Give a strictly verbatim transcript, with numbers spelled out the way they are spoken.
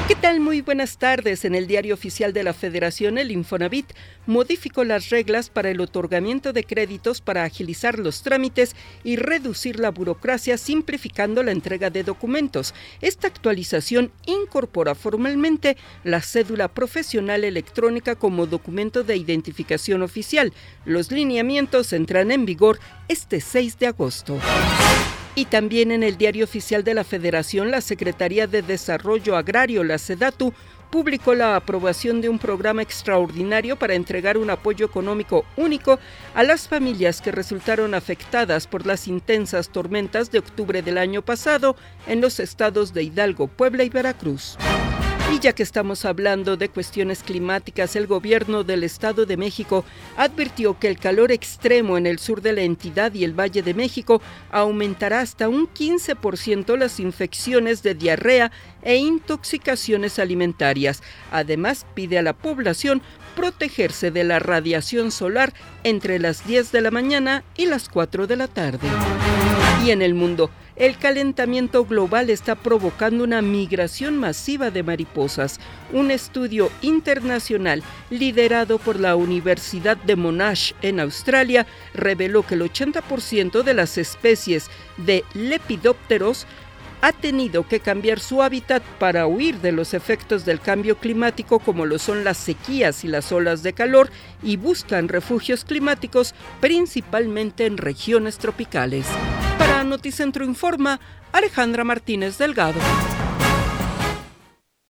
¿Qué tal? Muy buenas tardes. En el Diario Oficial de la Federación, el Infonavit modificó las reglas para el otorgamiento de créditos para agilizar los trámites y reducir la burocracia, simplificando la entrega de documentos. Esta actualización incorpora formalmente la cédula profesional electrónica como documento de identificación oficial. Los lineamientos entran en vigor este seis de agosto. Y también en el Diario Oficial de la Federación, la Secretaría de Desarrollo Agrario, la SEDATU, publicó la aprobación de un programa extraordinario para entregar un apoyo económico único a las familias que resultaron afectadas por las intensas tormentas de octubre del año pasado en los estados de Hidalgo, Puebla y Veracruz. Y ya que estamos hablando de cuestiones climáticas, el gobierno del Estado de México advirtió que el calor extremo en el sur de la entidad y el Valle de México aumentará hasta un quince por ciento las infecciones de diarrea e intoxicaciones alimentarias. Además, pide a la población protegerse de la radiación solar entre las diez de la mañana y las cuatro de la tarde. Y en el mundo, el calentamiento global está provocando una migración masiva de mariposas. Un estudio internacional liderado por la Universidad de Monash en Australia reveló que el ochenta por ciento de las especies de lepidópteros ha tenido que cambiar su hábitat para huir de los efectos del cambio climático, como lo son las sequías y las olas de calor, y buscan refugios climáticos principalmente en regiones tropicales. Para Noticentro Informa, Alejandra Martínez Delgado.